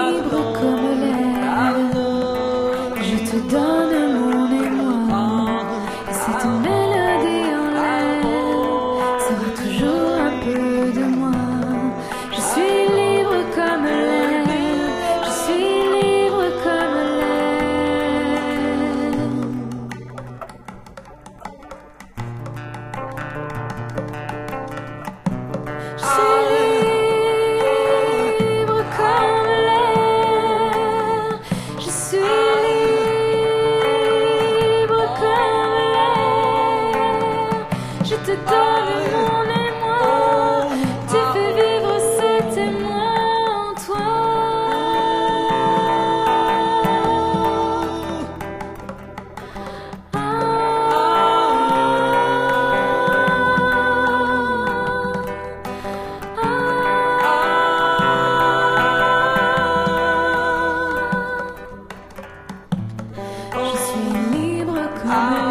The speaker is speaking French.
libre comme l'air. Je te donne mon émoi, et cette mélodie en l'air sera toujours un peu de moi. Je suis libre comme l'air, je suis libre comme l'air. Je suis libre comme l'air, je suis libre comme l'air. Je te donne mon émoi, tu fais vivre cet émoi en toi. Je suis libre comme